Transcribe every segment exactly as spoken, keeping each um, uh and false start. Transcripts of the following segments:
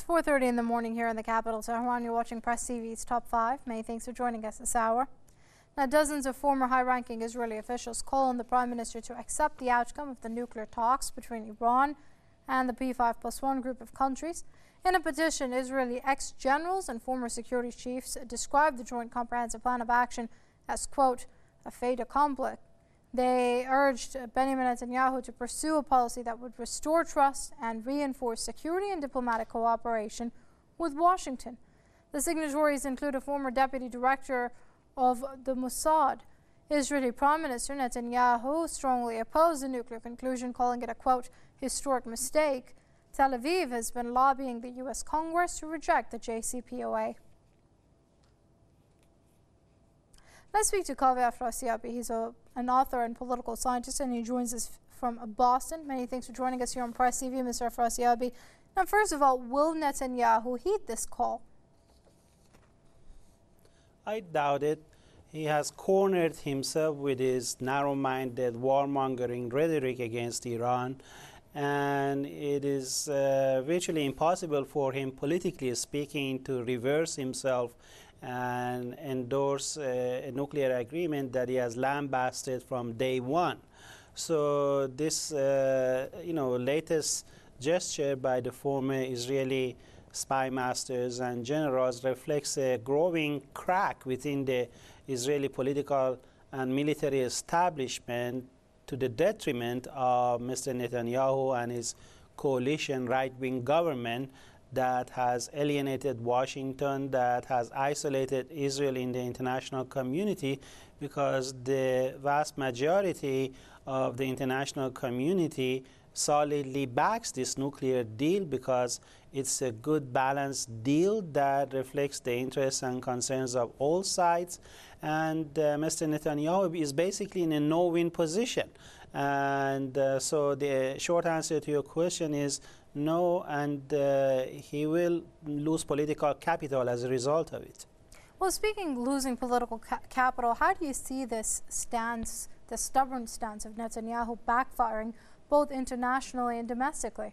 four thirty in the morning here in the capital, Tehran. You're watching Press T V's Top five. Many thanks for joining us this hour. Now, dozens of former high-ranking Israeli officials call on the Prime Minister to accept the outcome of the nuclear talks between Iran and the P five plus one group of countries. In a petition, Israeli ex-generals and former security chiefs described the Joint Comprehensive Plan of Action as, quote, a fait accompli. They urged Benjamin Netanyahu to pursue a policy that would restore trust and reinforce security and diplomatic cooperation with Washington. The signatories include a former deputy director of the Mossad. Israeli Prime Minister Netanyahu strongly opposed the nuclear conclusion, calling it a, quote, historic mistake. Tel Aviv has been lobbying the U S Congress to reject the J C P O A. Let's speak to Kaveh Afrasiabi. He's a, an author and political scientist, and he joins us from Boston. Many thanks for joining us here on Press T V, Mister Afrasiabi. Now, first of all, will Netanyahu heed this call? I doubt it. He has cornered himself with his narrow-minded, warmongering rhetoric against Iran, and it is uh, virtually impossible for him, politically speaking, to reverse himself and endorse uh, a nuclear agreement that he has lambasted from day one. So this, uh, you know, latest gesture by the former Israeli spy masters and generals reflects a growing crack within the Israeli political and military establishment, to the detriment of Mister Netanyahu and his coalition right-wing government that has alienated Washington, that has isolated Israel in the international community, because the vast majority of the international community solidly backs this nuclear deal, because it's a good balanced deal that reflects the interests and concerns of all sides. And uh, Mister Netanyahu is basically in a no-win position. And uh, so the short answer to your question is no, and uh, he will lose political capital as a result of it. Well, speaking losing political ca capital, how do you see this stance, the stubborn stance of Netanyahu backfiring both internationally and domestically?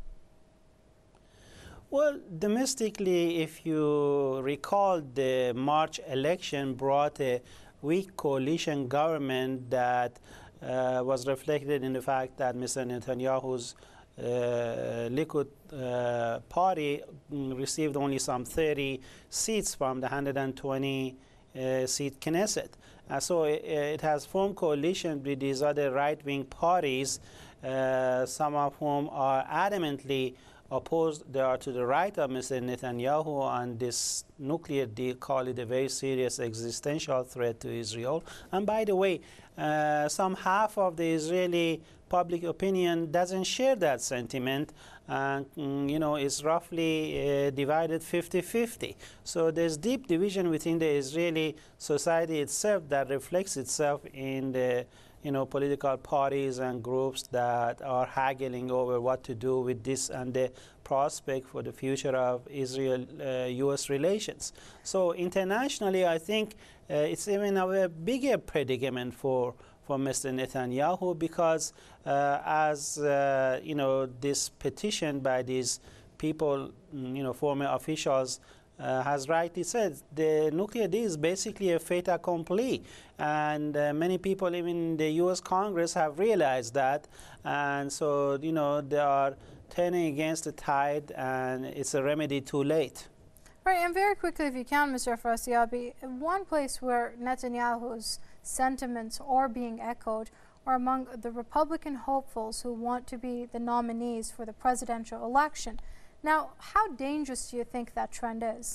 Well, domestically, if you recall, the March election brought a weak coalition government that uh, was reflected in the fact that Mister Netanyahu's uh, Likud uh, party received only some thirty seats from the one hundred twenty uh, seat Knesset. Uh, so it, it has formed coalition with these other right-wing parties, uh, some of whom are adamantly opposed. They are to the right of Mister Netanyahu on this nuclear deal, call it a very serious existential threat to Israel. And by the way, uh, some half of the Israeli public opinion doesn't share that sentiment, and mm, you know, it's roughly uh, divided fifty fifty. So there's deep division within the Israeli society itself that reflects itself in the you know, political parties and groups that are haggling over what to do with this and the prospect for the future of Israel-U S uh, relations. So internationally, I think uh, it's even a bigger predicament for for Mister Netanyahu, because uh, as uh, you know, this petition by these people, you know, former officials, Uh, has rightly said, the nuclear deal is basically a fait accompli, and uh, many people even in the U S Congress have realized that, and so you know, they are turning against the tide, and it's a remedy too late. Right, and very quickly, if you can, Mister Afrasiabi, one place where Netanyahu's sentiments are being echoed are among the Republican hopefuls who want to be the nominees for the presidential election. Now, how dangerous do you think that trend is?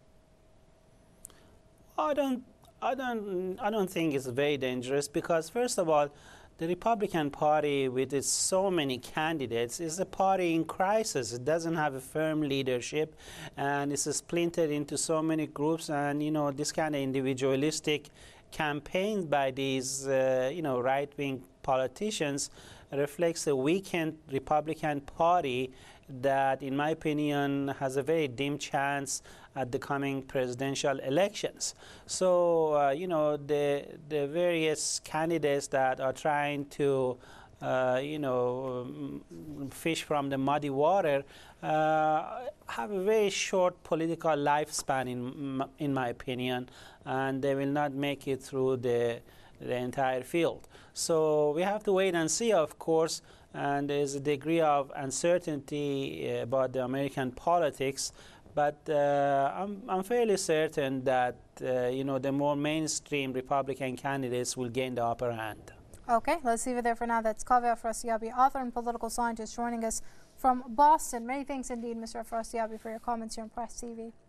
I don't, I don't, I don't think it's very dangerous, because first of all, the Republican Party, with its so many candidates, is a party in crisis. It doesn't have a firm leadership, and it's splintered into so many groups. And you know, this kind of individualistic campaign by these, uh, you know, right-wing politicians reflects a weakened Republican Party that, in my opinion, has a very dim chance at the coming presidential elections. So, uh, you know, the, the various candidates that are trying to uh, you know, um, fish from the muddy water, uh, have a very short political lifespan, in, in my opinion, and they will not make it through the, the entire field. So we have to wait and see, of course, and there's a degree of uncertainty uh, about the American politics, but uh, I'm, I'm fairly certain that uh, you know, the more mainstream Republican candidates will gain the upper hand. Okay, let's leave it there for now. That's Kaveh Afrasiabi, author and political scientist, joining us from Boston. Many thanks indeed, Mister Afrasiabi, for your comments here on Press T V.